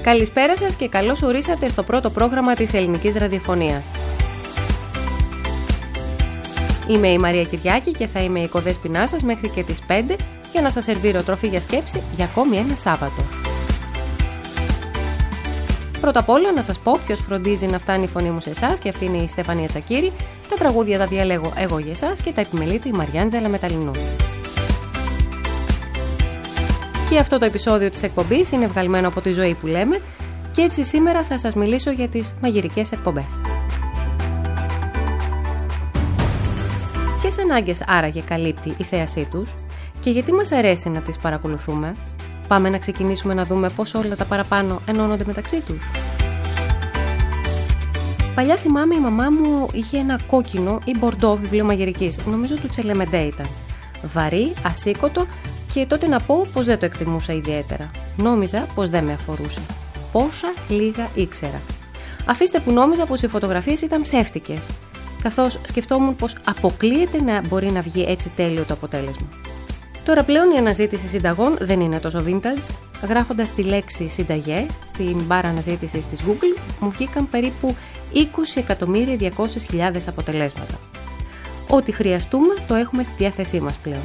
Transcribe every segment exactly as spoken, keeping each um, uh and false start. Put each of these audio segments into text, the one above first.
Καλησπέρα σας και καλώς ορίσατε στο πρώτο πρόγραμμα της ελληνικής ραδιοφωνίας. Είμαι η Μαρία Κυριάκη και θα είμαι η κοδέσποινά σας μέχρι και τις πέντε για να σας σερβίρω τροφή για σκέψη για ακόμη ένα Σάββατο. Πρώτα απ' όλα να σας πω ποιος φροντίζει να φτάνει η φωνή μου σε εσάς, και αυτή είναι η Στέφανια Τσακίρη. Τα τραγούδια τα διαλέγω εγώ για εσάς και τα επιμελείται η Μαριάντζελα Μεταλλινού. Και αυτό το επεισόδιο της εκπομπής είναι βγαλμένο από τη ζωή που λέμε, και έτσι σήμερα θα σας μιλήσω για τις μαγειρικές εκπομπές. Ποιες ανάγκες άραγε καλύπτει η θέασή τους και γιατί μας αρέσει να τις παρακολουθούμε? Πάμε να ξεκινήσουμε να δούμε πώς όλα τα παραπάνω ενώνονται μεταξύ τους. Παλιά θυμάμαι η μαμά μου είχε ένα κόκκινο ή μπορντό βιβλίο μαγειρικής, νομίζω του Τσελεμεντέ ήταν. Βαρύ, ασήκωτο, και τότε να πω πως δεν το εκτιμούσα ιδιαίτερα. Νόμιζα πως δεν με αφορούσε. Πόσα λίγα ήξερα. Αφήστε που νόμιζα πως οι φωτογραφίες ήταν ψεύτικες, καθώς σκεφτόμουν πως αποκλείεται να μπορεί να βγει έτσι τέλειο το αποτέλεσμα. Τώρα πλέον η αναζήτηση συνταγών δεν είναι τόσο vintage. Γράφοντας τη λέξη συνταγές στην μπάρα αναζήτησης της Google, μου βγήκαν περίπου είκοσι εκατομμύρια διακόσιες χιλιάδες αποτελέσματα. Ό,τι χρειαστούμε το έχουμε στη διάθεσή μας πλέον.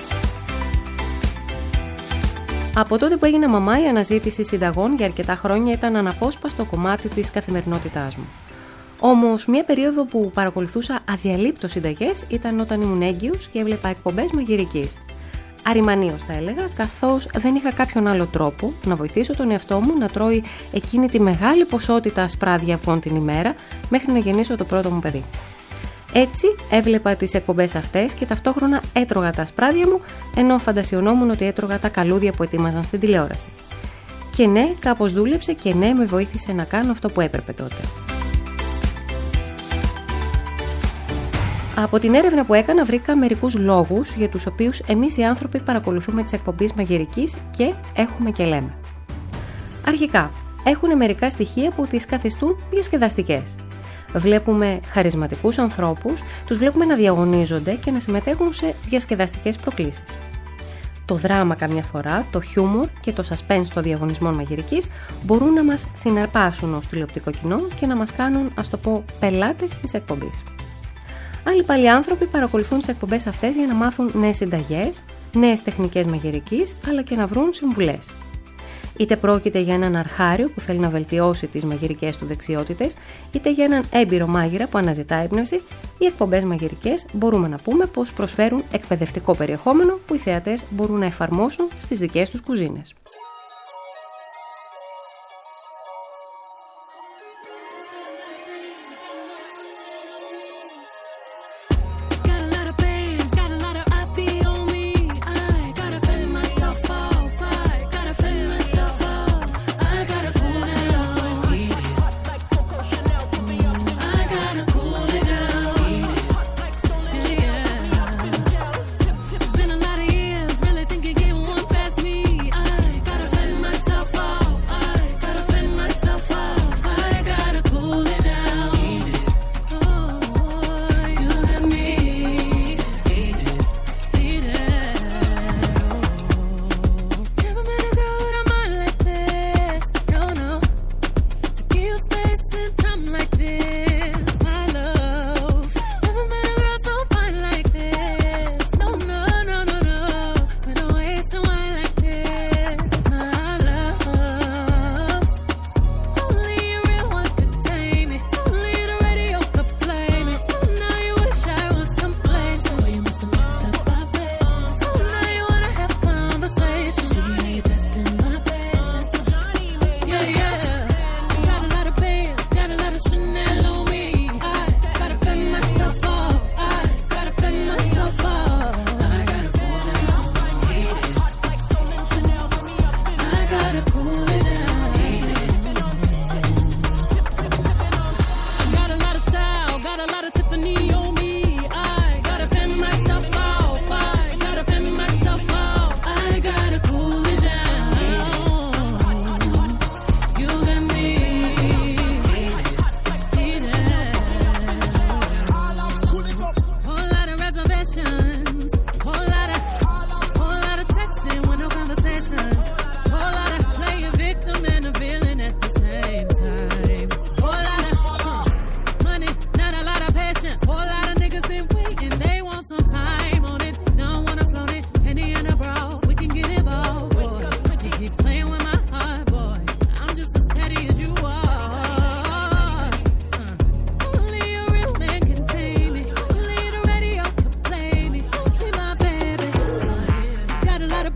Από τότε που έγινα μαμά, η αναζήτηση συνταγών για αρκετά χρόνια ήταν αναπόσπαστο κομμάτι της καθημερινότητάς μου. Όμως, μια περίοδο που παρακολουθούσα αδιαλείπτως συνταγές ήταν όταν ήμουν έγκυος και έβλεπα εκπομπές μαγειρικής. Αριμανίως θα έλεγα, καθώς δεν είχα κάποιον άλλο τρόπο να βοηθήσω τον εαυτό μου να τρώει εκείνη τη μεγάλη ποσότητα ασπράδια αυγών την ημέρα μέχρι να γεννήσω το πρώτο μου παιδί. Έτσι έβλεπα τις εκπομπές αυτές και ταυτόχρονα έτρωγα τα ασπράδια μου, ενώ φαντασιωνόμουν ότι έτρωγα τα καλούδια που ετοίμαζαν στην τηλεόραση. Και ναι, κάπως δούλεψε και ναι, με βοήθησε να κάνω αυτό που έπρεπε τότε. Από την έρευνα που έκανα βρήκα μερικούς λόγους για τους οποίους εμείς οι άνθρωποι παρακολουθούμε τις εκπομπές μαγειρικής και έχουμε και λέμε. Αρχικά, έχουν μερικά στοιχεία που τις καθιστούν διασκεδαστικές. Βλέπουμε χαρισματικούς ανθρώπους, τους βλέπουμε να διαγωνίζονται και να συμμετέχουν σε διασκεδαστικές προκλήσεις. Το δράμα καμιά φορά, το χιούμορ και το suspense των διαγωνισμών μαγειρικής μπορούν να μας συναρπάσουν ως τηλεοπτικό κοινό και να μας κάνουν, ας το πω, πελάτες της εκπομπής. Άλλοι πάλι άνθρωποι παρακολουθούν τις εκπομπές αυτές για να μάθουν νέες συνταγές, νέες τεχνικές μαγειρικής, αλλά και να βρουν συμβουλές. Είτε πρόκειται για έναν αρχάριο που θέλει να βελτιώσει τις μαγειρικές του δεξιότητες, είτε για έναν έμπειρο μάγειρα που αναζητά έμπνευση, οι εκπομπές μαγειρικές μπορούμε να πούμε πως προσφέρουν εκπαιδευτικό περιεχόμενο που οι θεατές μπορούν να εφαρμόσουν στις δικές τους κουζίνες.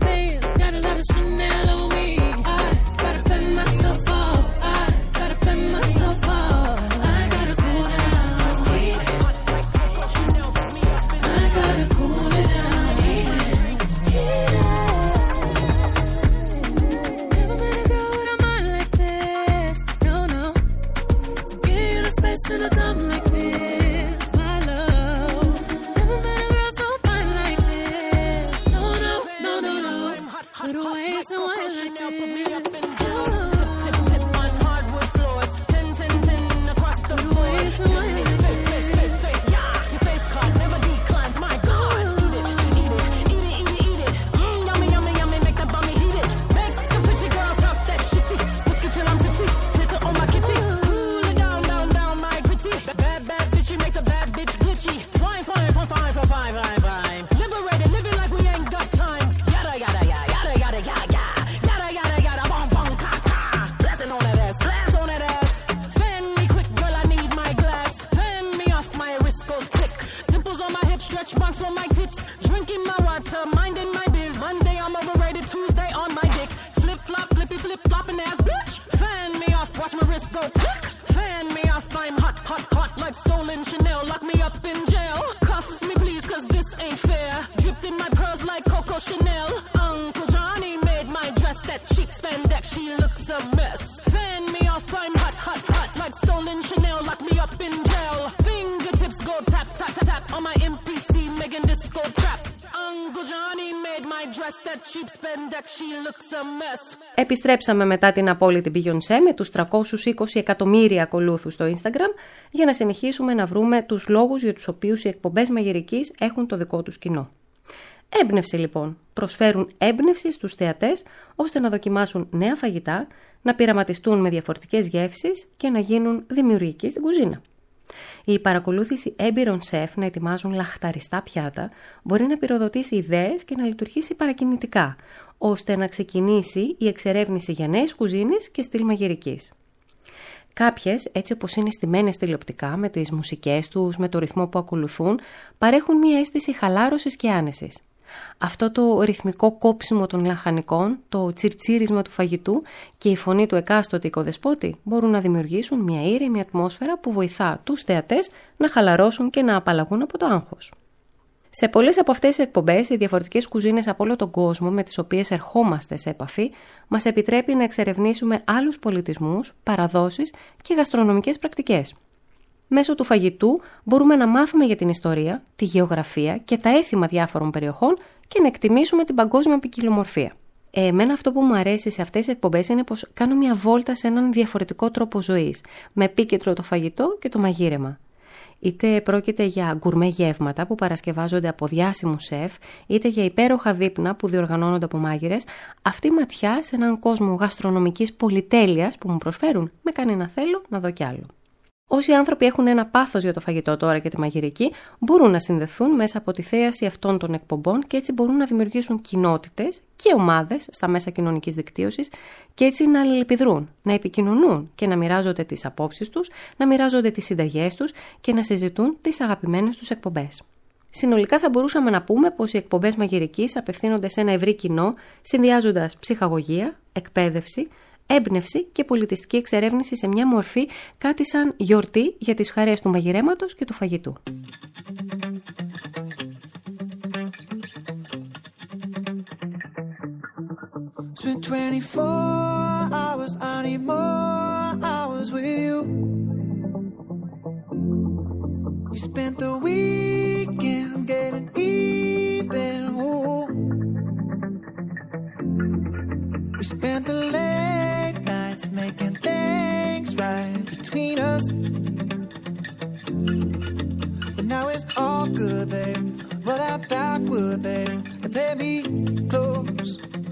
Benz, got a lot of Chanel on me. I gotta pay myself off. I gotta pay myself off. I gotta cool down. I gotta cool it down. Never met a girl with a mind like this. No, no. To get a space in a time like this, my love. Never met a girl so fine like this. No, no, no, no, no. With a waist and wine like this. Tip, tip on hardwood floors. Ten, ten, ten across the board. Face, face, face, face, yeah. Your face card never declines. My God, eat it, eat it, eat it, eat it, eat it. Mm, yummy, yummy, yummy. Make that bummy heat it. Make the pretty girls drop that shitty. Whiskey till I'm tipsy. Little on my kitty. Cool it down, down, down, my pretty. Bad, bad bitchy, make the bad bitch glitchy. Fine, fine, fine, fine, fine, fine, fine, fine. Liberated, living like we ain't got time. Yada, yada, yada, yada, yada, yada, yada, yada, yada, bum, bum, ka, ka. Blasting on that ass, blast on that ass. Fan me quick, girl, I need my glass. Fan me off, my wrist goes click. Dimples on my hips, stretch marks on my tits. Drinking my water, minding my biz. Monday I'm overrated, Tuesday on my dick. Flip flop, flippy flip flopping ass bitch. Fan me off, watch my wrist go click. Fan me off, I'm hot, hot, hot like stolen Chanel. Lock me up in jail. Cuff me please, cause this ain't fair. Dripped in my pearls like Coco Chanel. Uncle Johnny made my dress that cheap spandex. She looks a mess. Fan me off, I'm hot, hot, hot like stolen Chanel. Lock me up in jail. Fingertips go tap, tap, tap, tap on my M P C, making disco trap. Uncle Johnny made my dress that cheap spandex. She looks a mess. Επιστρέψαμε μετά την απόλυτη Beyoncé με τους τριακόσιους είκοσι εκατομμύρια ακολούθους στο Instagram για να συνεχίσουμε να βρούμε τους λόγους για τους οποίους οι εκπομπές μαγειρικής έχουν το δικό τους κοινό. Έμπνευση λοιπόν. Προσφέρουν έμπνευση στους θεατές ώστε να δοκιμάσουν νέα φαγητά, να πειραματιστούν με διαφορετικές γεύσεις και να γίνουν δημιουργικοί στην κουζίνα. Η παρακολούθηση έμπειρων σεφ να ετοιμάζουν λαχταριστά πιάτα μπορεί να πυροδοτήσει ιδέες και να λειτουργήσει παρακινητικά, ώστε να ξεκινήσει η εξερεύνηση για νέες κουζίνες και στυλ μαγειρικής. Κάποιες, έτσι όπως είναι στημένες τηλεοπτικά, με τις μουσικές τους, με το ρυθμό που ακολουθούν, παρέχουν μια αίσθηση χαλάρωσης και άνεσης. Αυτό το ρυθμικό κόψιμο των λαχανικών, το τσιρτσίρισμα του φαγητού και η φωνή του εκάστοτε οικοδεσπότη μπορούν να δημιουργήσουν μια ήρεμη ατμόσφαιρα που βοηθά τους θεατές να χαλαρώσουν και να απαλλαγούν από το άγχος. Σε πολλές από αυτές τις εκπομπές, οι διαφορετικές κουζίνες από όλο τον κόσμο με τις οποίες ερχόμαστε σε επαφή μας επιτρέπει να εξερευνήσουμε άλλους πολιτισμούς, παραδόσεις και γαστρονομικές πρακτικές. Μέσω του φαγητού μπορούμε να μάθουμε για την ιστορία, τη γεωγραφία και τα έθιμα διάφορων περιοχών και να εκτιμήσουμε την παγκόσμια ποικιλομορφία. Εμένα αυτό που μου αρέσει σε αυτές τις εκπομπές είναι πως κάνω μια βόλτα σε έναν διαφορετικό τρόπο ζωής, με επίκεντρο το φαγητό και το μαγείρεμα. Είτε πρόκειται για γκουρμέ γεύματα που παρασκευάζονται από διάσημους σεφ, είτε για υπέροχα δείπνα που διοργανώνονται από μάγειρες, αυτή η ματιά σε έναν κόσμο γαστρονομικής πολυτέλειας που μου προσφέρουν με κάνει να θέλω να δω κι άλλο. Όσοι άνθρωποι έχουν ένα πάθος για το φαγητό τώρα και τη μαγειρική, μπορούν να συνδεθούν μέσα από τη θέαση αυτών των εκπομπών και έτσι μπορούν να δημιουργήσουν κοινότητες και ομάδες στα μέσα κοινωνικής δικτύωσης και έτσι να αλληλεπιδρούν, να επικοινωνούν και να μοιράζονται τις απόψεις τους, να μοιράζονται τις συνταγές τους και να συζητούν τις αγαπημένες τους εκπομπές. Συνολικά θα μπορούσαμε να πούμε πως οι εκπομπές μαγειρικής απευθύνονται σε ένα ευρύ κοινό, συνδυάζοντας ψυχαγωγία, εκπαίδευση, έμπνευση και πολιτιστική εξερεύνηση σε μια μορφή, κάτι σαν γιορτή για τις χαρές του μαγειρέματος και του φαγητού. Making things right between us, but now it's all good, babe. Roll that backward, babe, and play me close.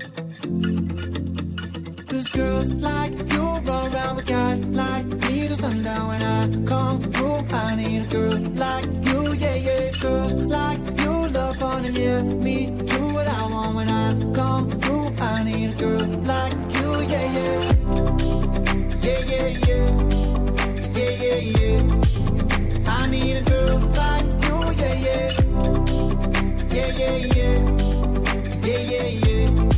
'Cause girls like you run around with guys like me till sundown. When I come through, I need a girl like you, yeah, yeah. Girls like you love fun and yeah, me do what I want. When I come through, I need a girl like you, yeah, yeah. Yeah, yeah, yeah, yeah, yeah, yeah. I need a girl like you, yeah, yeah, yeah, yeah, yeah, yeah, yeah, yeah.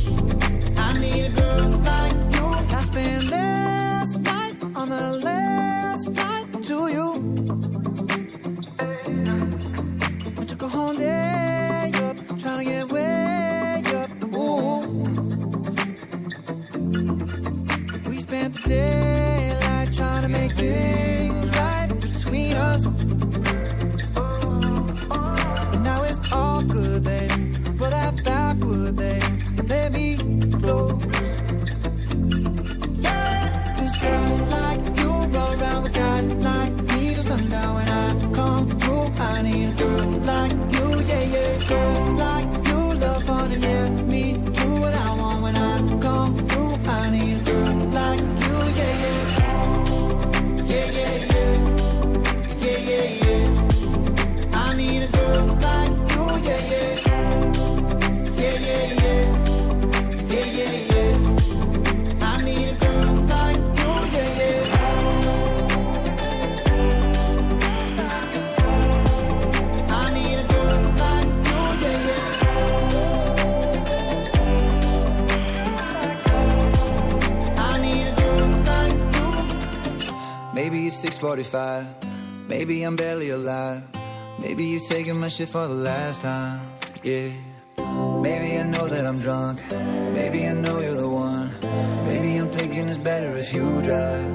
six forty-five. Maybe I'm barely alive. Maybe you taking my shit for the last time. Yeah. Maybe I know that I'm drunk. Maybe I know you're the one. Maybe I'm thinking it's better if you drive.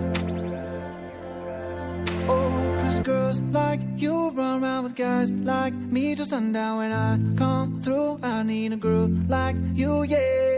Oh, cause girls like you run around with guys like me till sundown. When I come through, I need a girl like you, yeah.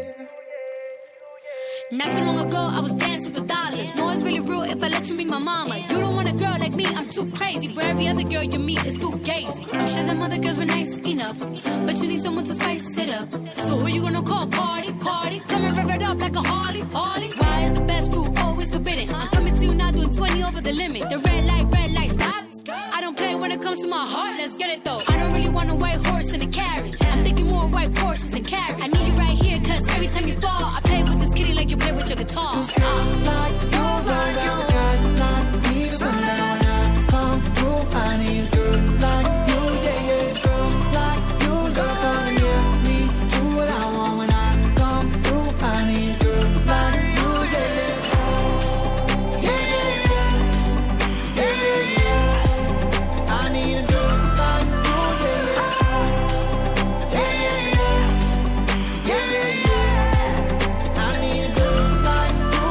Not too long ago, I was dancing for dollars. No, it's really real if I let you be my mama. You don't want a girl like me, I'm too crazy. For every other girl you meet is fugazi. I'm sure them other girls were nice enough, but you need someone to spice it up. So who you gonna call? Cardi, Cardi. Come and rev it up like a Harley, Harley. Why is the best food always forbidden? I'm coming to you now doing twenty over the limit. The red light, red light, stop. I don't play when it comes to my heart, let's get it though. I don't really want a white horse in a carriage. I'm thinking more white horses and carriage. I need you right here, cause every time you fall, I play with this kitty like you play with your guitar. Cause girls like you run around with guys like me till sundown. When I come through, I need a girl like you, yeah, yeah. Girls like you love fun and yeah, me do what I want. When I come through, I need a girl like you, yeah, yeah. Yeah, yeah, yeah. Yeah, yeah, yeah. I need a girl like you, yeah, yeah. Yeah, yeah, yeah. Yeah, yeah, yeah. I need a girl like you.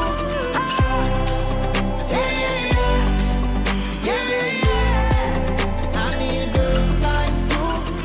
Yeah, yeah, yeah. Yeah, yeah, yeah. I need a girl like you.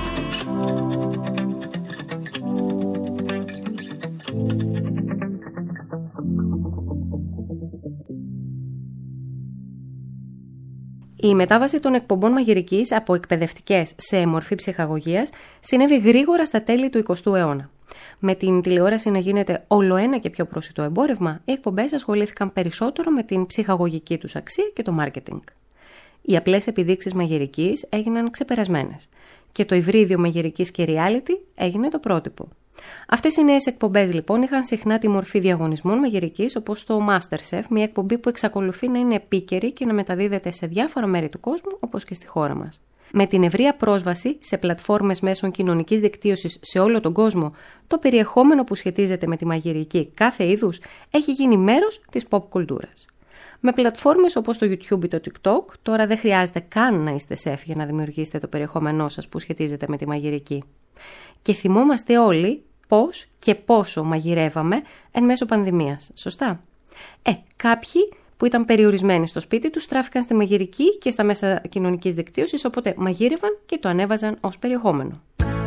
Η μετάβαση των εκπομπών μαγειρικής από εκπαιδευτικές σε μορφή ψυχαγωγίας συνέβη γρήγορα στα τέλη του εικοστού αιώνα. Με την τηλεόραση να γίνεται ολοένα και πιο προσιτό εμπόρευμα, οι εκπομπές ασχολήθηκαν περισσότερο με την ψυχαγωγική τους αξία και το μάρκετινγκ. Οι απλές επιδείξεις μαγειρικής έγιναν ξεπερασμένες και το υβρίδιο μαγειρικής και reality έγινε το πρότυπο. Αυτές οι νέες εκπομπές λοιπόν είχαν συχνά τη μορφή διαγωνισμών μαγειρικής, όπως το MasterChef, μια εκπομπή που εξακολουθεί να είναι επίκαιρη και να μεταδίδεται σε διάφορα μέρη του κόσμου, όπως και στη χώρα μας. Με την ευρεία πρόσβαση σε πλατφόρμες μέσων κοινωνικής δικτύωσης σε όλο τον κόσμο, το περιεχόμενο που σχετίζεται με τη μαγειρική κάθε είδους έχει γίνει μέρος της pop κουλτούρας. Με πλατφόρμες όπως το YouTube ή το TikTok, τώρα δεν χρειάζεται καν να είστε σεφ για να δημιουργήσετε το περιεχόμενό σας που σχετίζεται με τη μαγειρική. Και θυμόμαστε όλοι πώς και πόσο μαγειρεύαμε εν μέσω πανδημίας, σωστά? Ε, κάποιοι που ήταν περιορισμένοι στο σπίτι τους στράφηκαν στη μαγειρική και στα μέσα κοινωνικής δικτύωσης, οπότε μαγείρευαν και το ανέβαζαν ως περιεχόμενο.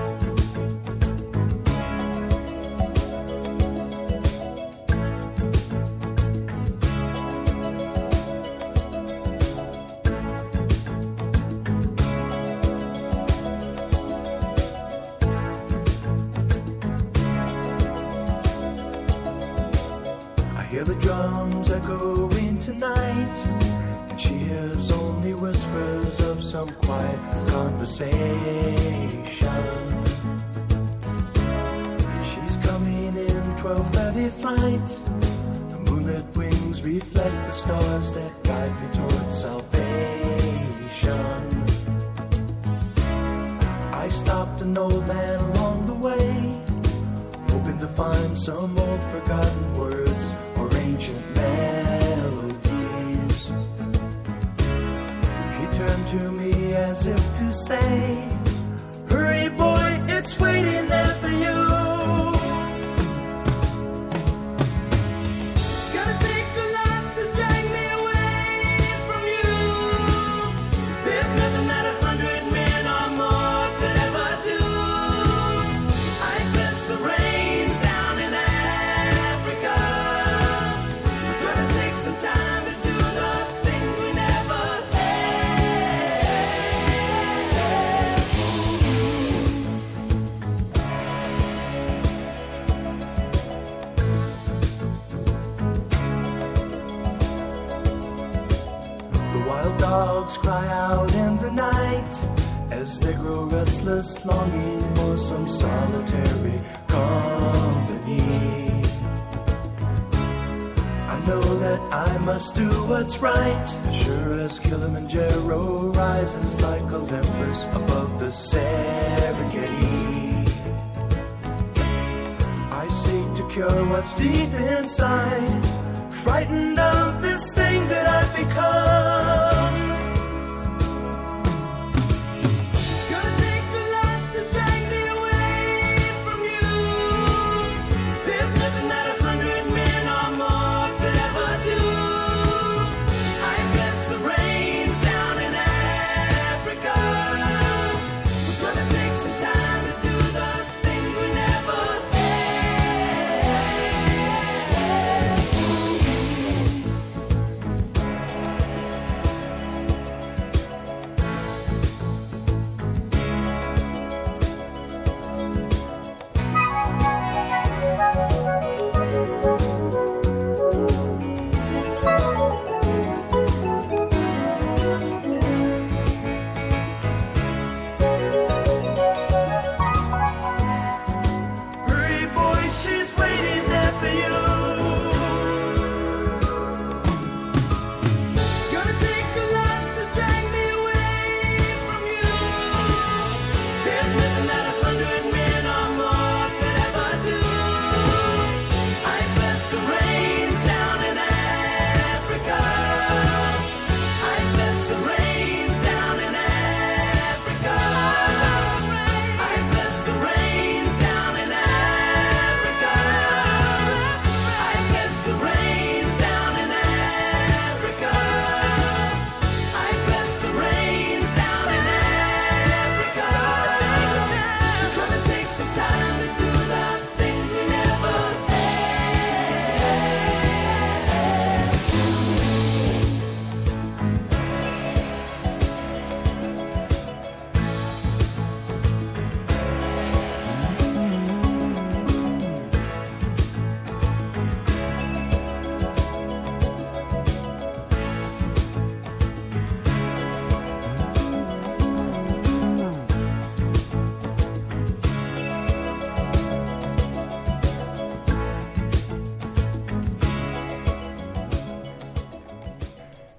Hear the drums echoing tonight, and she hears only whispers of some quiet conversation. She's coming in twelve thirty flight. The moonlit wings reflect the stars that guide me towards salvation. I stopped an old man along the way, hoping to find some old forgotten words or ancient melodies. He turned to me as if to say, hurry boy, it's waiting there for you. It's gonna take a lot to drag me away from you. There's nothing that a hundred men or more could ever do. I bless the rains down in Africa. We're gonna take some time to do the things we never had. The wild dogs cry out in the night as they grow restless, longing for some solitary company. I know that I must do what's right, as sure as Kilimanjaro rises like Olympus above the Serengeti. I seek to cure what's deep inside, frightened of this thing that I've become.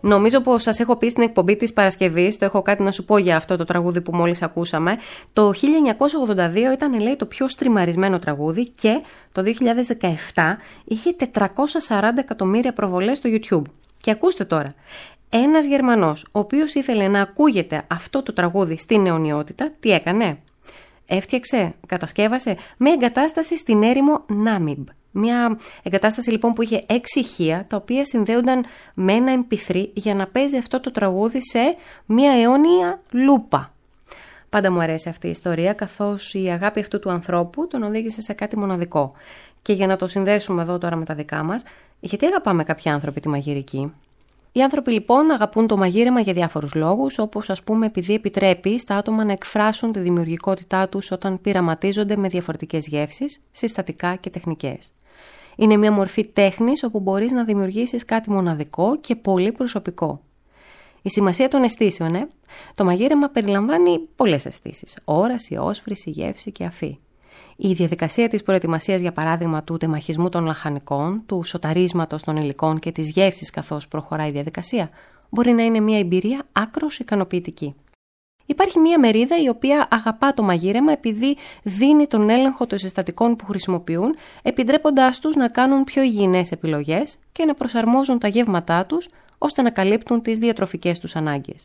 Νομίζω πως σας έχω πει στην εκπομπή της Παρασκευής, το έχω κάτι να σου πω για αυτό το τραγούδι που μόλις ακούσαμε. Το χίλια εννιακόσια ογδόντα δύο ήταν, λέει, το πιο στριμαρισμένο τραγούδι και το δύο χιλιάδες δεκαεπτά είχε τετρακόσια σαράντα εκατομμύρια προβολές στο YouTube. Και ακούστε τώρα, ένας Γερμανός ο οποίος ήθελε να ακούγεται αυτό το τραγούδι στην αιωνιότητα, τι έκανε? Έφτιαξε, κατασκεύασε μια εγκατάσταση στην έρημο Νάμιμπ. Μια εγκατάσταση λοιπόν που είχε έξι ηχεία, τα οποία συνδέονταν με ένα εμ πι θρι για να παίζει αυτό το τραγούδι σε μια αιώνια λούπα. Πάντα μου αρέσει αυτή η ιστορία, καθώς η αγάπη αυτού του ανθρώπου τον οδήγησε σε κάτι μοναδικό. Και για να το συνδέσουμε εδώ τώρα με τα δικά μας, γιατί αγαπάμε κάποιοι άνθρωποι τη μαγειρική? Οι άνθρωποι λοιπόν αγαπούν το μαγείρεμα για διάφορους λόγους, όπως ας πούμε επειδή επιτρέπει στα άτομα να εκφράσουν τη δημιουργικότητά τους όταν πειραματίζονται με διαφορετικές γεύσεις, συστατικά και τεχνικές. Είναι μια μορφή τέχνης όπου μπορείς να δημιουργήσεις κάτι μοναδικό και πολύ προσωπικό. Η σημασία των αισθήσεων, ε? Το μαγείρεμα περιλαμβάνει πολλές αισθήσεις: όραση, όσφρηση, γεύση και αφή. Η διαδικασία της προετοιμασίας, για παράδειγμα, του τεμαχισμού των λαχανικών, του σοταρίσματος των υλικών και της γεύσης καθώς προχωράει η διαδικασία, μπορεί να είναι μια εμπειρία άκρως ικανοποιητική. Υπάρχει μια μερίδα η οποία αγαπά το μαγείρεμα επειδή δίνει τον έλεγχο των συστατικών που χρησιμοποιούν, επιτρέποντάς τους να κάνουν πιο υγιεινές επιλογές και να προσαρμόζουν τα γεύματά τους ώστε να καλύπτουν τις διατροφικές τους ανάγκες.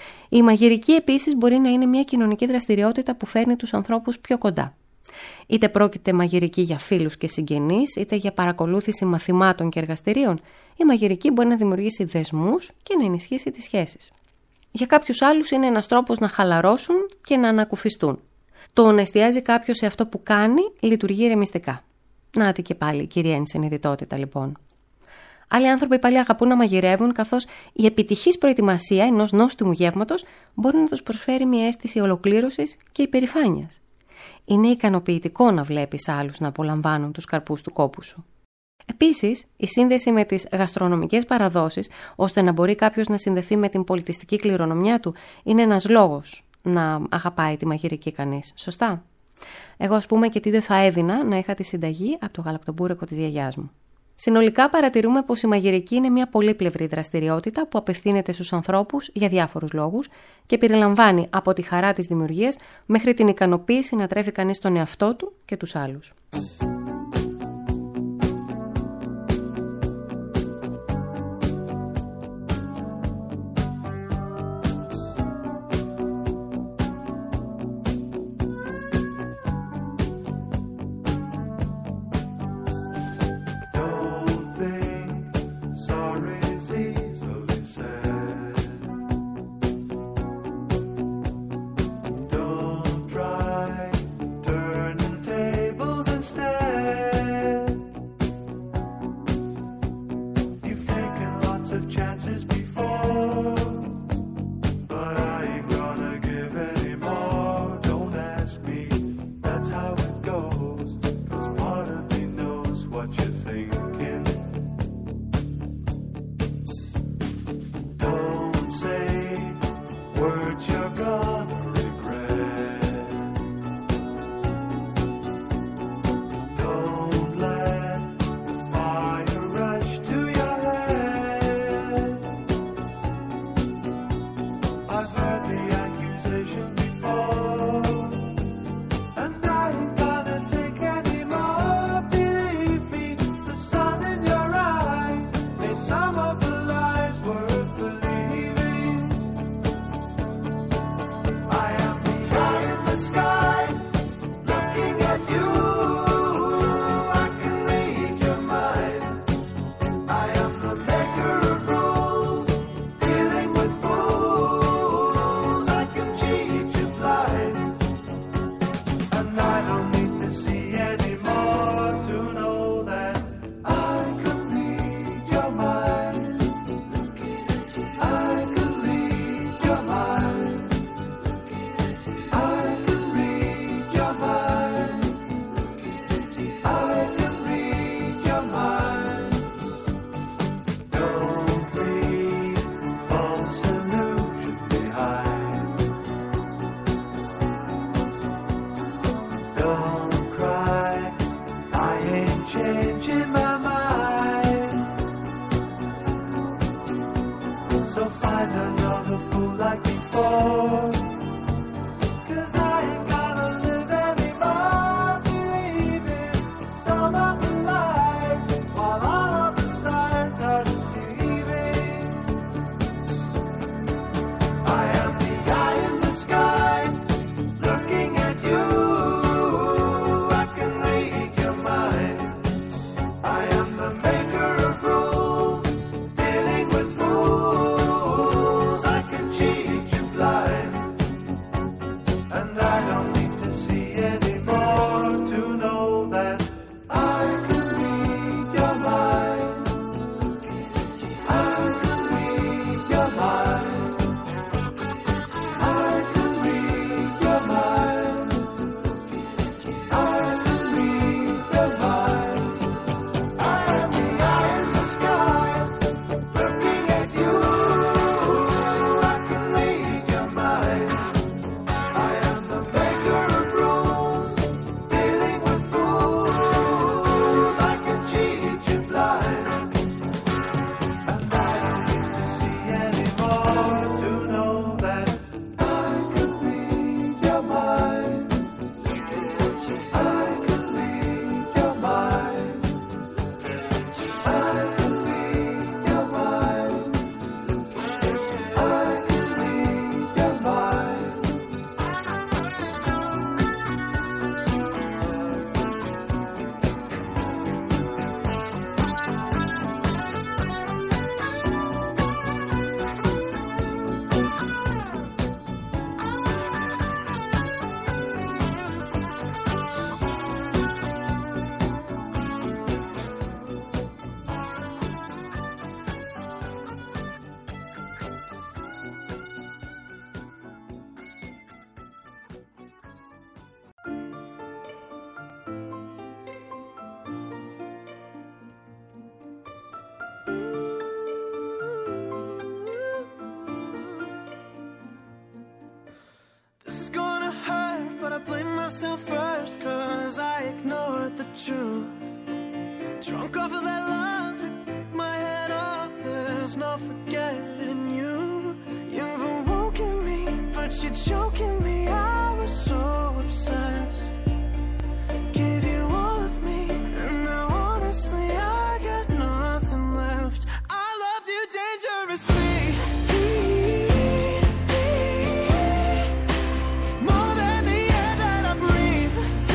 Η μαγειρική επίσης μπορεί να είναι μια κοινωνική δραστηριότητα που φέρνει τους ανθρώπους πιο κοντά. Είτε πρόκειται μαγειρική για φίλους και συγγενείς, είτε για παρακολούθηση μαθημάτων και εργαστηρίων, η μαγειρική μπορεί να δημιουργήσει δεσμούς και να ενισχύσει τις σχέσεις. Για κάποιους άλλους είναι ένας τρόπος να χαλαρώσουν και να ανακουφιστούν. Το να εστιάζει κάποιος σε αυτό που κάνει λειτουργεί ηρεμιστικά. Νάτι και πάλι, κυρία ενσυνειδητότητα λοιπόν. Άλλοι άνθρωποι πάλι αγαπούν να μαγειρεύουν, καθώς η επιτυχής προετοιμασία ενός νόστιμου γεύματος μπορεί να τους προσφέρει μια αίσθηση ολοκλήρωσης και υπερηφάνειας. Είναι ικανοποιητικό να βλέπεις άλλους να απολαμβάνουν τους καρπούς του κόπου σου. Επίσης, η σύνδεση με τις γαστρονομικές παραδόσεις, ώστε να μπορεί κάποιος να συνδεθεί με την πολιτιστική κληρονομιά του, είναι ένας λόγος να αγαπάει τη μαγειρική κανείς. Σωστά? Εγώ, ας πούμε, και τι δεν θα έδινα να είχα τη συνταγή από το γαλακτομπούρεκο της γιαγιάς μου. Συνολικά παρατηρούμε πως η μαγειρική είναι μια πολύπλευρη δραστηριότητα που απευθύνεται στους ανθρώπους για διάφορους λόγους και περιλαμβάνει από τη χαρά της δημιουργίας μέχρι την ικανοποίηση να τρέφει κανείς τον εαυτό του και τους άλλους. Drunk off of that love, my head up, there's no forgetting you. You've awoken me, but you're choking me. I was so obsessed. Gave you all of me, and now honestly I got nothing left. I loved you dangerously. More than the air that I breathe.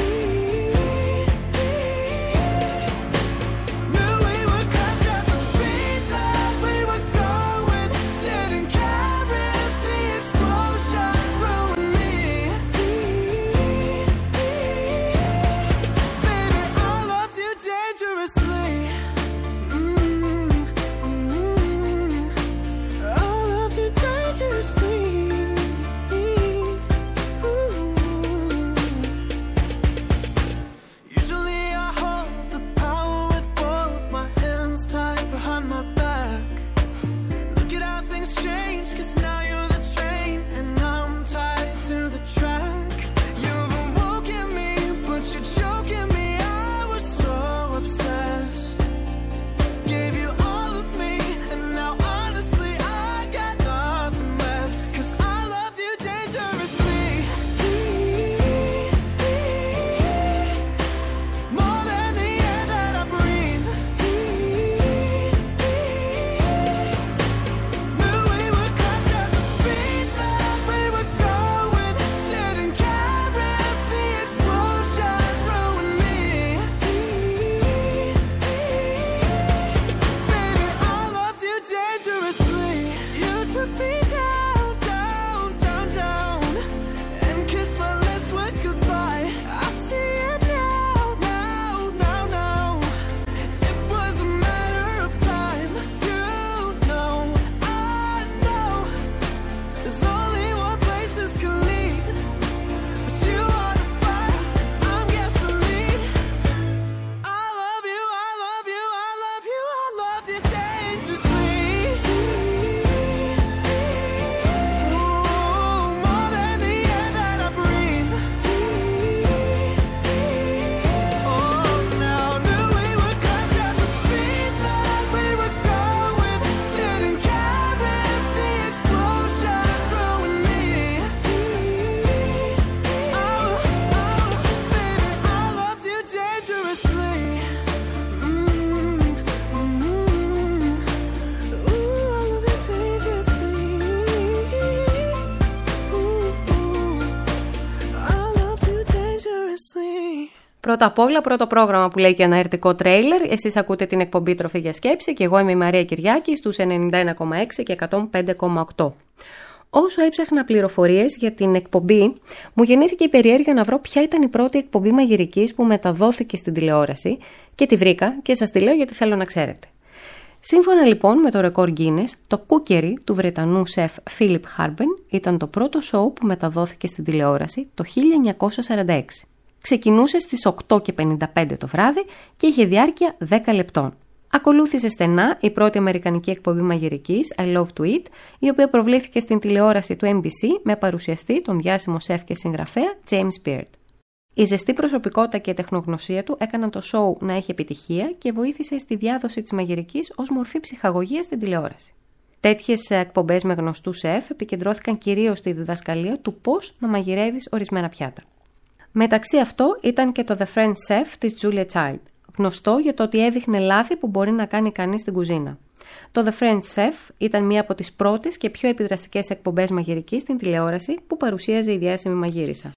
Knew we would crash at the speed that we were going. Didn't care if the explosion ruined me. Baby, I loved you dangerously. Mm, mm, I love you dangerously. Ooh. Usually I hold the power with both my hands tied behind my back. Look at how things change, 'cause now you're the train and I'm tied to the track. You've awoken me, but you're choking me. I was so obsessed. Gave you all of me, and now honestly I got nothing left. 'Cause I loved you dangerously. More than the air that I breathe. Knew we would crash at the speed that we were going. Didn't care if the explosion ruined me. Baby, I loved you dangerously. You took me down, down, down, down, and kissed my lips with goodbye. I see it now, now, now, now. It was a matter of time. You know, I know. There's only one place this can lead, but you are the fire, I'm gasoline. I love you, I love you, I love you, I loved you dangerously. Ooh, more than the air that I breathe. Oh, now knew we would crash at the speed that we were going. Didn't care if the explosion ruined me. Oh, oh, baby, I loved you dangerously. Mm, mm, ooh, I love you dangerously. Ooh, I love you dangerously. Πρώτα απ' όλα, πρώτο πρόγραμμα που λέει και ένα ερτικό τρέιλερ. Εσείς ακούτε την εκπομπή Τροφή για Σκέψη και εγώ είμαι η Μαρία Κυριάκη στους ενενήντα ένα κόμμα έξι και εκατόν πέντε κόμμα οκτώ. Όσο έψαχνα πληροφορίες για την εκπομπή, μου γεννήθηκε η περιέργεια να βρω ποια ήταν η πρώτη εκπομπή μαγειρικής που μεταδόθηκε στην τηλεόραση και τη βρήκα και σας τη λέω γιατί θέλω να ξέρετε. Σύμφωνα λοιπόν με το ρεκόρ Guinness, το Cookery του Βρετανού σεφ Philip Harben ήταν το πρώτο σοου που μεταδόθηκε στην τηλεόραση το χίλια εννιακόσια σαράντα έξι. Ξεκινούσε στις οκτώ και πενήντα πέντε το βράδυ και είχε διάρκεια δέκα λεπτών. Ακολούθησε στενά η πρώτη αμερικανική εκπομπή μαγειρικής I Love to Eat, η οποία προβλήθηκε στην τηλεόραση του N B C με παρουσιαστή τον διάσημο σεφ και συγγραφέα James Beard. Η ζεστή προσωπικότητα και η τεχνογνωσία του έκαναν το σοου να έχει επιτυχία και βοήθησε στη διάδοση της μαγειρικής ως μορφή ψυχαγωγίας στην τηλεόραση. Τέτοιες εκπομπές με γνωστούς σεφ επικεντρώθηκαν κυρίως στη διδασκαλία του πώς να μαγειρεύεις ορισμένα πιάτα. Μεταξύ αυτό ήταν και το The French Chef της Julia Child, γνωστό για το ότι έδειχνε λάθη που μπορεί να κάνει κανείς στην κουζίνα. Το The French Chef ήταν μία από τις πρώτες και πιο επιδραστικές εκπομπές μαγειρικής στην τηλεόραση που παρουσίαζε η διάσημη μαγείρισα.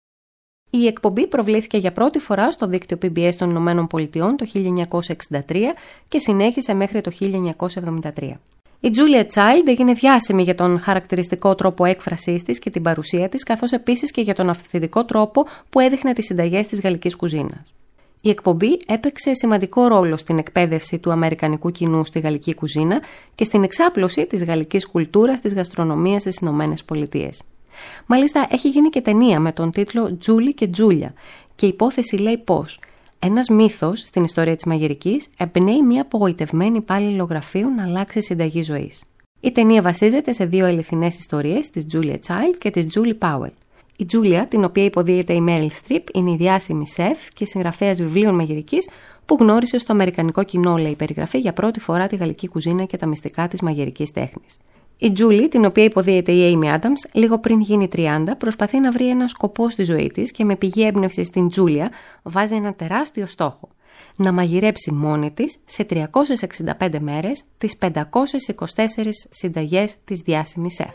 Η εκπομπή προβλήθηκε για πρώτη φορά στο δίκτυο P B S των Ηνωμένων Πολιτειών το χίλια εννιακόσια εξήντα τρία και συνέχισε μέχρι το χίλια εννιακόσια εβδομήντα τρία. Η Julia Child έγινε διάσημη για τον χαρακτηριστικό τρόπο έκφρασής της και την παρουσία της, καθώς επίσης και για τον αυθεντικό τρόπο που έδειχνε τις συνταγές της γαλλικής κουζίνας. Η εκπομπή έπαιξε σημαντικό ρόλο στην εκπαίδευση του αμερικανικού κοινού στη γαλλική κουζίνα και στην εξάπλωση της γαλλικής κουλτούρας της γαστρονομίας στις Ηνωμένες Πολιτείες. Μάλιστα, έχει γίνει και ταινία με τον τίτλο Julie και Julia και η υπόθεση λέει πως ένας μύθος στην ιστορία της μαγειρικής εμπνέει μια απογοητευμένη υπάλληλο γραφείου να αλλάξει συνταγή ζωής. Η ταινία βασίζεται σε δύο αληθινές ιστορίες της Julia Child και της Julie Powell. Η Julia, την οποία υποδίεται η Meryl Streep, είναι η διάσημη σεφ και συγγραφέας βιβλίων μαγειρικής που γνώρισε στο αμερικανικό κοινό, λέει η περιγραφή, για πρώτη φορά τη γαλλική κουζίνα και τα μυστικά της μαγειρικής τέχνης. Η Τζούλη, την οποία υποδίεται η Έιμι Άνταμς, λίγο πριν γίνει τριάντα, προσπαθεί να βρει ένα σκοπό στη ζωή της και με πηγή έμπνευση στην Τζούλια βάζει ένα τεράστιο στόχο: να μαγειρέψει μόνη της σε τριακόσιες εξήντα πέντε μέρες τις πεντακόσιες είκοσι τέσσερις συνταγές της διάσημης σεφ.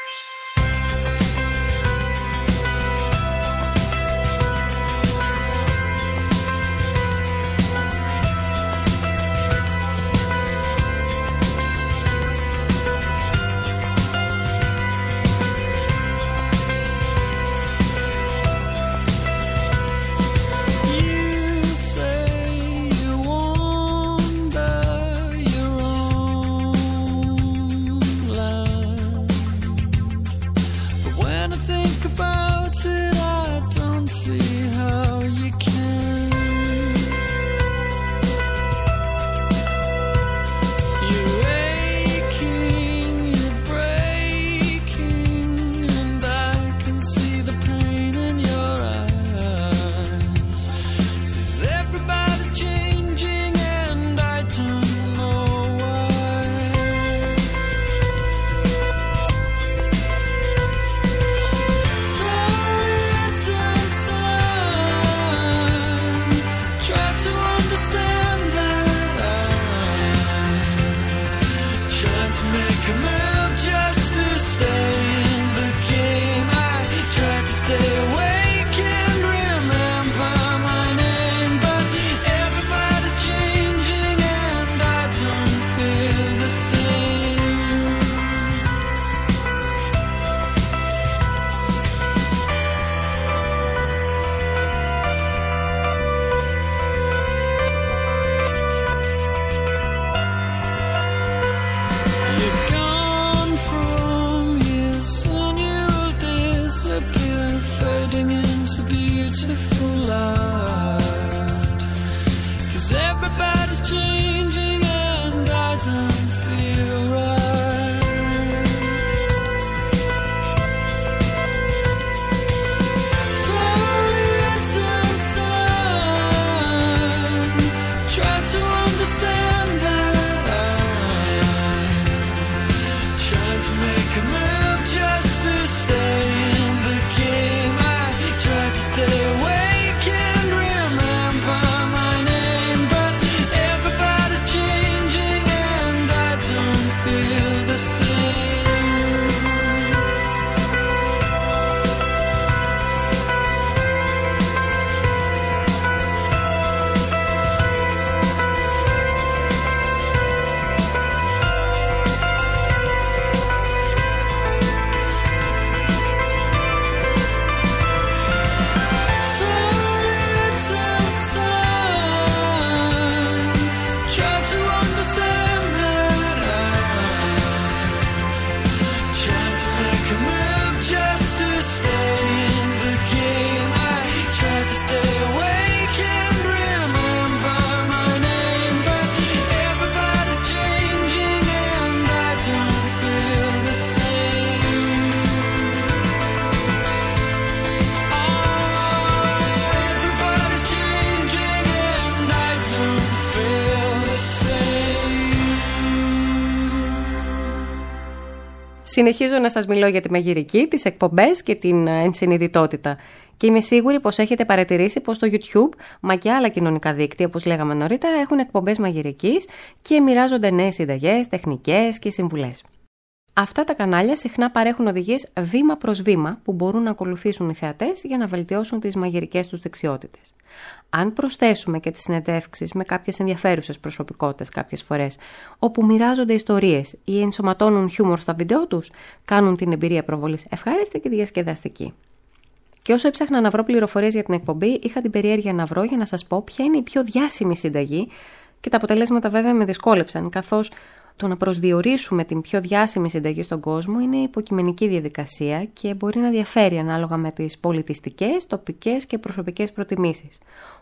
Συνεχίζω να σας μιλώ για τη μαγειρική, τις εκπομπές και την ενσυνειδητότητα. Και είμαι σίγουρη πως έχετε παρατηρήσει πως στο YouTube, μα και άλλα κοινωνικά δίκτυα, όπως λέγαμε νωρίτερα, έχουν εκπομπές μαγειρικής και μοιράζονται νέες συνταγές, τεχνικές και συμβουλές. Αυτά τα κανάλια συχνά παρέχουν οδηγίες βήμα προς βήμα που μπορούν να ακολουθήσουν οι θεατές για να βελτιώσουν τις μαγειρικές τους δεξιότητες. Αν προσθέσουμε και τις συνεντεύξεις με κάποιες ενδιαφέρουσες προσωπικότητες κάποιες φορές, όπου μοιράζονται ιστορίες ή ενσωματώνουν χιούμορ στα βίντεο τους, κάνουν την εμπειρία προβολής ευχάριστη και διασκεδαστική. Και όσο έψαχνα να βρω πληροφορίες για την εκπομπή, είχα την περιέργεια να βρω για να σας πω ποια είναι η πιο διάσημη συνταγή και τα αποτελέσματα βέβαια με δυσκόλεψαν, καθώς το να προσδιορίσουμε την πιο διάσημη συνταγή στον κόσμο είναι υποκειμενική διαδικασία και μπορεί να διαφέρει ανάλογα με τις πολιτιστικές, τοπικές και προσωπικές προτιμήσεις.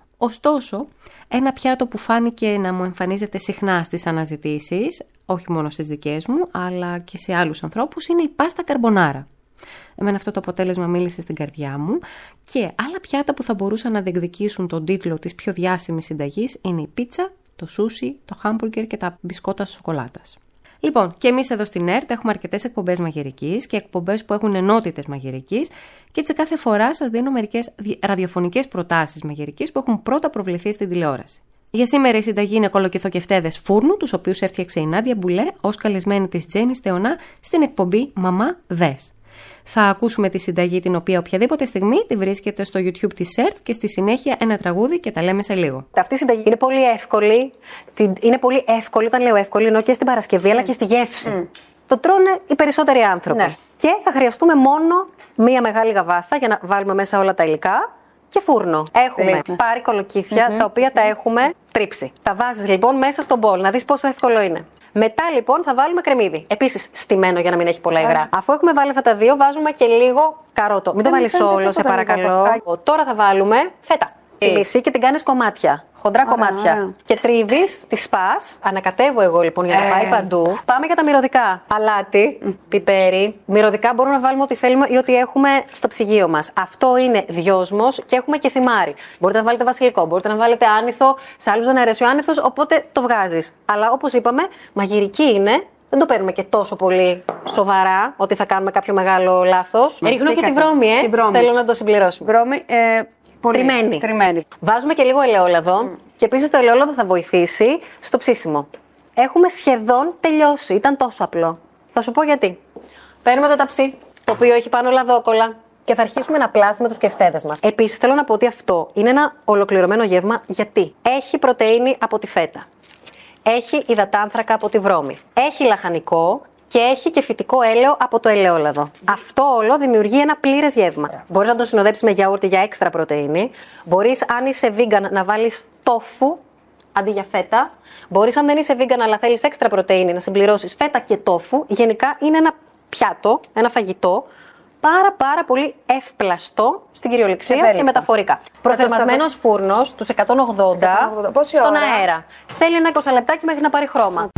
Ωστόσο, ένα πιάτο που φάνηκε να μου εμφανίζεται συχνά στις αναζητήσεις, όχι μόνο στις δικές μου, αλλά και σε άλλους ανθρώπους, είναι η πάστα καρμπονάρα. Εμένα αυτό το αποτέλεσμα μίλησε στην καρδιά μου. Και άλλα πιάτα που θα μπορούσαν να διεκδικήσουν τον τίτλο της πιο διάσημης συνταγής είναι η πίτσα, το σούσι, το χάμπουργκερ και τα μπισκότα σοκολάτας. Λοιπόν, και εμείς εδώ στην ΕΡΤ έχουμε αρκετές εκπομπές μαγειρικής και εκπομπές που έχουν ενότητες μαγειρικής και έτσι κάθε φορά σας δίνω μερικές ραδιοφωνικές προτάσεις μαγειρικής που έχουν πρώτα προβληθεί στην τηλεόραση. Για σήμερα η συνταγή είναι κολοκυθοκευτέδες φούρνου, τους οποίους έφτιαξε η Νάντια Μπουλέ ως καλεσμένη της Τζέννης Θεωνά στην εκπομπή Μαμά Δες. Θα ακούσουμε τη συνταγή την οποία οποιαδήποτε στιγμή τη βρίσκεται στο YouTube της ΕΡΤ και στη συνέχεια ένα τραγούδι και τα λέμε σε λίγο. Αυτή η συνταγή είναι πολύ εύκολη. Είναι πολύ εύκολη, όταν λέω εύκολη, εννοώ και στην Παρασκευή, mm. αλλά και στη γεύση. Mm. Το τρώνε οι περισσότεροι άνθρωποι. Ναι. Και θα χρειαστούμε μόνο μία μεγάλη γαβάθα για να βάλουμε μέσα όλα τα υλικά και φούρνο. Έχουμε Λίγο. πάρει κολοκύθια, mm-hmm. τα οποία τα έχουμε τρίψει. Τα βάζεις λοιπόν μέσα στο μπολ, να δεις πόσο εύκολο είναι. Μετά λοιπόν θα βάλουμε κρεμμύδι. Επίσης στημένο για να μην έχει πολλά υγρά. Αφού έχουμε βάλει αυτά τα δύο, βάζουμε και λίγο καρότο. Μην το βάλεις όλο, σε παρακαλώ. Τώρα θα βάλουμε φέτα. Τη μισή και την κάνεις κομμάτια. Χοντρά Άρα. κομμάτια. Και τρίβεις, τη σπάς. Ανακατεύω εγώ λοιπόν για να ε. πάει παντού. Πάμε για τα μυρωδικά. Αλάτι, mm. πιπέρι. Μυρωδικά μπορούμε να βάλουμε ό,τι θέλουμε ή ό,τι έχουμε στο ψυγείο μας. Αυτό είναι δυόσμος και έχουμε και θυμάρι. Μπορείτε να βάλετε βασιλικό, μπορείτε να βάλετε άνηθο. Σε άλλους δεν αρέσει ο άνηθος, οπότε το βγάζεις. Αλλά όπως είπαμε, μαγειρική είναι. Δεν το παίρνουμε και τόσο πολύ σοβαρά ότι θα κάνουμε κάποιο μεγάλο λάθος. Ρίχνω και τη βρώμη, ε. Βρώμη. Θέλω να το συμπληρώσουμε. Βρώμη, ε... Πολύ. Τριμμένη. Τριμμένη. Βάζουμε και λίγο ελαιόλαδο mm. και επίσης το ελαιόλαδο θα βοηθήσει στο ψήσιμο. Έχουμε σχεδόν τελειώσει. Ήταν τόσο απλό. Θα σου πω γιατί. Παίρνουμε το ταψί, το οποίο έχει πάνω λαδόκολλα και θα αρχίσουμε να πλάθουμε τους κεφτέδες μας. Επίσης θέλω να πω ότι αυτό είναι ένα ολοκληρωμένο γεύμα γιατί έχει πρωτεΐνη από τη φέτα. Έχει υδατάνθρακα από τη βρώμη. Έχει λαχανικό. Και έχει και φυτικό έλαιο από το ελαιόλαδο. Αυτό όλο δημιουργεί ένα πλήρες γεύμα. Yeah. Μπορείς να το συνοδέψεις με γιαούρτι για έξτρα πρωτεΐνη. Μπορείς, αν είσαι vegan, να βάλεις τόφου αντί για φέτα. Μπορείς, αν δεν είσαι vegan, αλλά θέλεις έξτρα πρωτεΐνη, να συμπληρώσεις φέτα και τόφου. Γενικά είναι ένα πιάτο, ένα φαγητό, πάρα πάρα πολύ εύπλαστο στην κυριολεξία και, και μεταφορικά. Προθερμασμένος φούρνος στους εκατόν ογδόντα στον αέρα. Θέλει ένα είκοσι λεπτάκι μέχρι να πάρει χρώμα.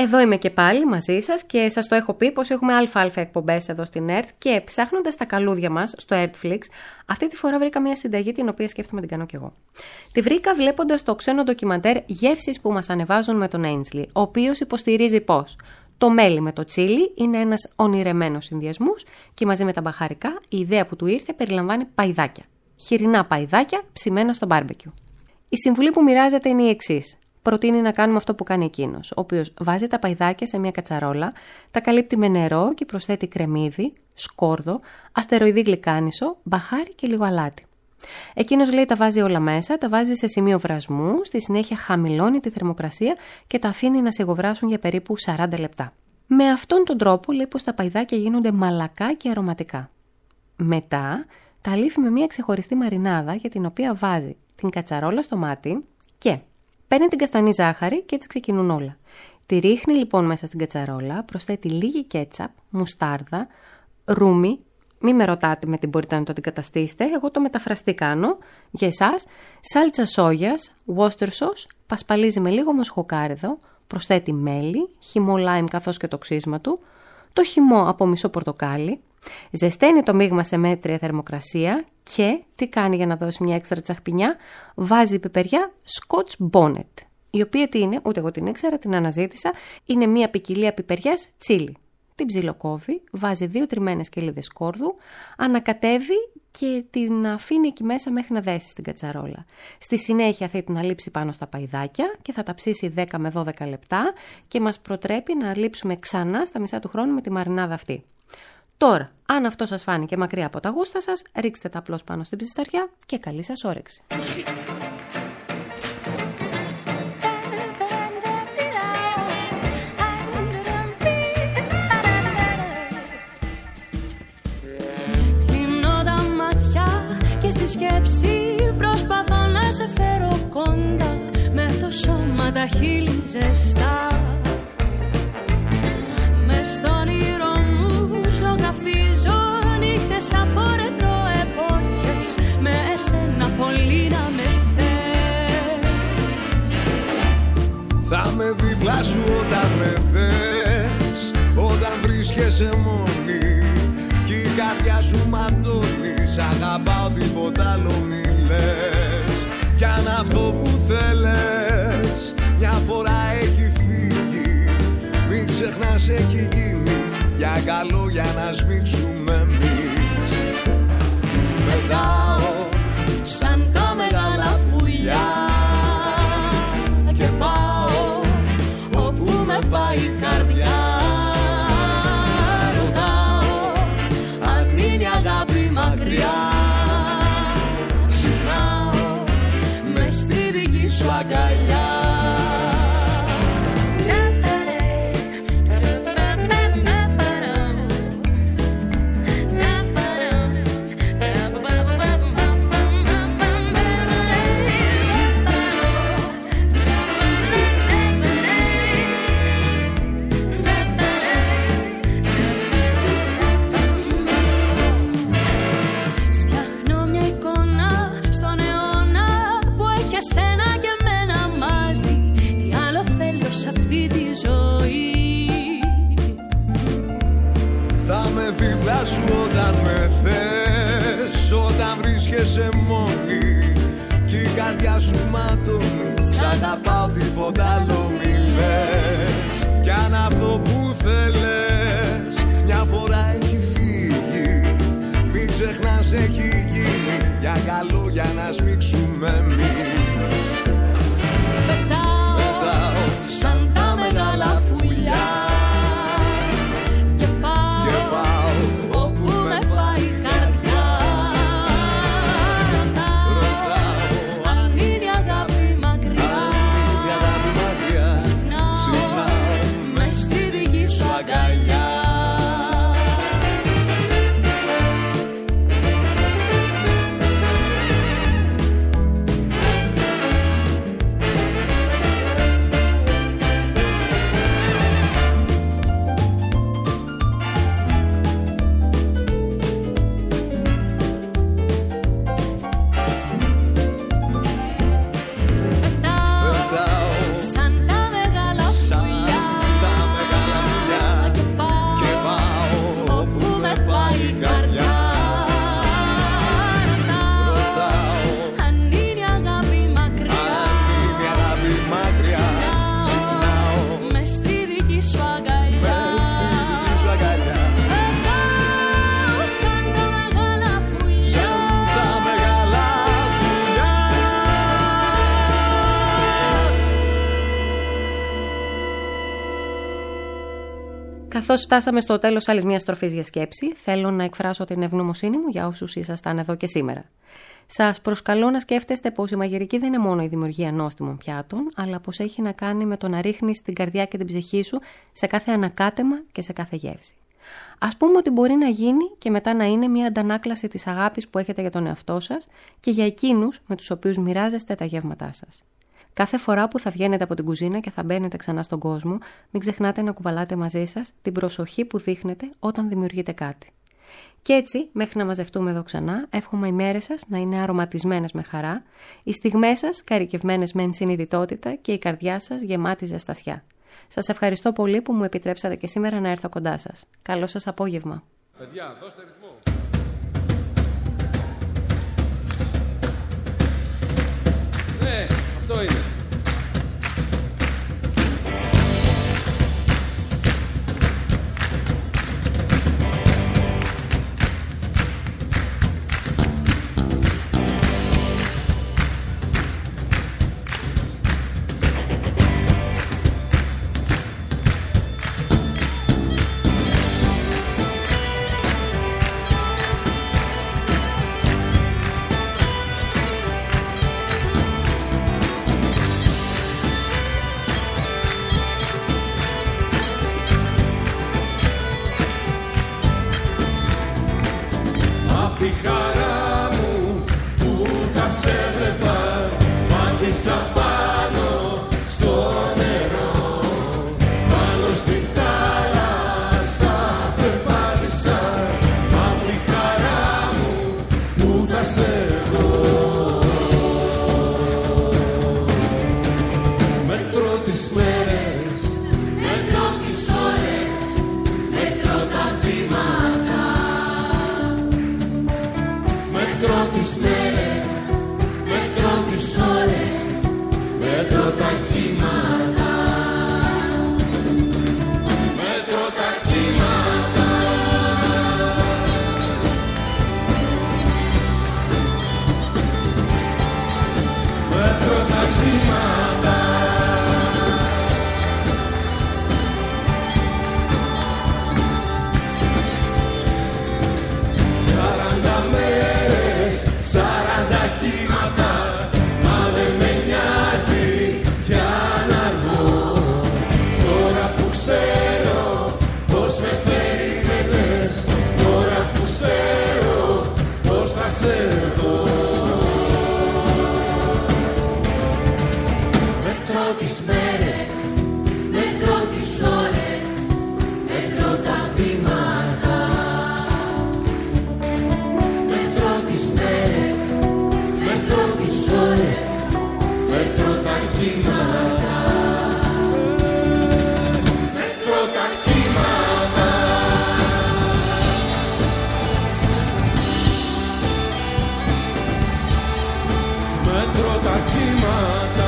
Εδώ είμαι και πάλι μαζί σας και σας το έχω πει πως έχουμε αλφα εκπομπές εδώ στην ΕΡΤ και ψάχνοντας τα καλούδια μας στο ERTFlix, αυτή τη φορά βρήκα μια συνταγή την οποία σκέφτομαι την κάνω κι εγώ. Τη βρήκα βλέποντας το ξένο ντοκιμαντέρ Γεύσεις που μας ανεβάζουν με τον Ainsley, ο οποίος υποστηρίζει πως το μέλι με το τσίλι είναι ένας ονειρεμένος συνδυασμός και μαζί με τα μπαχαρικά η ιδέα που του ήρθε περιλαμβάνει παϊδάκια. Χοιρινά παϊδάκια ψημένα στο μπάρμπεκιου. Η συμβουλή που μοιράζεται είναι η εξής. Προτείνει να κάνουμε αυτό που κάνει εκείνος, ο οποίος βάζει τα παϊδάκια σε μια κατσαρόλα, τα καλύπτει με νερό και προσθέτει κρεμμύδι, σκόρδο, αστεροειδή γλυκάνισο, μπαχάρι και λίγο αλάτι. Εκείνος λέει τα βάζει όλα μέσα, τα βάζει σε σημείο βρασμού, στη συνέχεια χαμηλώνει τη θερμοκρασία και τα αφήνει να σιγοβράσουν για περίπου σαράντα λεπτά. Με αυτόν τον τρόπο λέει πως τα παϊδάκια γίνονται μαλακά και αρωματικά. Μετά τα αλείφει με μια ξεχωριστή μαρινάδα για την οποία βάζει την κατσαρόλα στο μάτι και παίρνει την καστανή ζάχαρη και έτσι ξεκινούν όλα. Τη ρίχνει λοιπόν μέσα στην κατσαρόλα, προσθέτει λίγη κέτσαπ, μουστάρδα, ρούμι. Μην με ρωτάτε με τι μπορείτε να το αντικαταστήσετε, εγώ το μεταφραστή κάνω για εσάς. Σάλτσα σόγιας, Worcester sauce, πασπαλίζει με λίγο μοσχοκάριδο, προσθέτει μέλι, χυμό λάιμ καθώς και το ξύσμα του, το χυμό από μισό πορτοκάλι, ζεσταίνει το μείγμα σε μέτρια θερμοκρασία και τι κάνει για να δώσει μια έξτρα τσαχπινιά, βάζει πιπεριά Scotch bonnet, η οποία τι είναι, ούτε εγώ την ήξερα, την αναζήτησα, είναι μια ποικιλία πιπεριάς τσίλι. Την ψιλοκόβει, βάζει δύο τριμμένες κελίδες σκόρδου, ανακατεύει και την αφήνει εκεί μέσα μέχρι να δέσει στην κατσαρόλα. Στη συνέχεια θα την αλείψει πάνω στα παϊδάκια και θα τα ψήσει δέκα με δώδεκα λεπτά και μας προτρέπει να αλείψουμε ξανά στα μισά του χρόνου με τη μαρινάδα αυτή. Τώρα, αν αυτό σας φάνηκε μακριά από τα γούστα σας, ρίξτε τα απλώς πάνω στην ψισταριά και καλή σας όρεξη. Κλείνω τα μάτια και στη σκέψη προσπαθώ να σε φέρω κοντά, με το σώμα τα χείλη ζεστά. Μες στον όνειρο μου ζωγραφίζω νύχτες από ρετρό εποχές, με εσένα πολύ να με θες. Θα με δίπλα σου όταν με θες, όταν βρίσκεσαι μόνη κι η καρδιά σου ματώνει. Σ' αγαπάω, τίποτα άλλο μη λες. Κι αν αυτό που θέλες μια φορά έχει φύγει, μην ξεχνάς έχει γίνει για καλό, για να σμίξουμε εμείς. Πετάω σαν τα μεγάλα πουλιά και πάω όπου με πάει η καρδιά. Ρωτάω αν είναι η αγάπη μακριά, ξυπνάω μες στη δική σου αγκαλιά. Όταν με θες, όταν βρίσκεσαι μόνη κι η καρδιά σου ματώνει. Σ' αγαπάω, τίποτα άλλο μη λες. Κι αν αυτό που θέλες μια φορά έχει φύγει, μην ξεχνάς έχει γίνει για καλό, για να σμίξουμε εμείς. Πετάω, Πετάω σαν τα μεγάλα πουλιά και πάω, και πάω όπου με πάει η καρδιά. Ρωτάω αν είναι η αγάπη μακριά, ξυπνάω μες στη δική σου αγκαλιά. Καθώς φτάσαμε στο τέλος άλλης μιας στροφής για σκέψη, θέλω να εκφράσω την ευγνωμοσύνη μου για όσους ήσασταν εδώ και σήμερα. Σας προσκαλώ να σκέφτεστε πως η μαγειρική δεν είναι μόνο η δημιουργία νόστιμων πιάτων, αλλά πως έχει να κάνει με το να ρίχνεις την καρδιά και την ψυχή σου σε κάθε ανακάτεμα και σε κάθε γεύση. Ας πούμε ότι μπορεί να γίνει και μετά να είναι μια αντανάκλαση της αγάπης που έχετε για τον εαυτό σας και για εκείνους με τους οποίους μοιράζεστε τα γεύματά σας. Κάθε φορά που θα βγαίνετε από την κουζίνα και θα μπαίνετε ξανά στον κόσμο, μην ξεχνάτε να κουβαλάτε μαζί σας την προσοχή που δείχνετε όταν δημιουργείτε κάτι. Και έτσι, μέχρι να μαζευτούμε εδώ ξανά, εύχομαι οι μέρες σας να είναι αρωματισμένες με χαρά, οι στιγμές σας καρικευμένες με ενσυνειδητότητα και η καρδιά σας γεμάτη ζεστασιά. Σας ευχαριστώ πολύ που μου επιτρέψατε και σήμερα να έρθω κοντά σας. Καλό σας απόγευμα. Παιδιά, δώστε ρυθμό. Ναι, αυτό είναι. Τη χαρά μου που θα σε βλέπα, πάτησα πάνω στο νερό, πάνω στη θάλασσα περπάτησα, απ' τη χαρά μου που θα σε δω. Μέτρω τις μέρες, μέτρω τις ώρες, μέτρω τα βήματα, μέτρω τις μέρες, μέτρω τις ώρες, μέτρω τα κύματα, μέτρω τα κύματα. Μέτρω τα κύματα. Σαράντα μέρες, σαράντα κύματα, μα δεν με νοιάζει πια να αργώ. Τώρα που ξέρω πως με περίμενες, τώρα που ξέρω πως θα σε δω. Μέτρω τις μέρες, μέτρω τις ώρες, μέτρω τα βήματα, μέτρω τις μέρες, μέτρω τις ώρες, μέτρω τα κύματα, μέτρω τα κύματα. Μέτρω τα κύματα.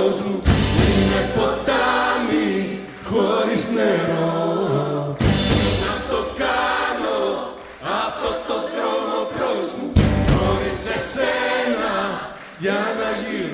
μπρος μου είναι ποτάμι χωρίς νερό. Να το κάνω αυτό το δρόμο μπρος μου χωρίς εσένα για να γύρω.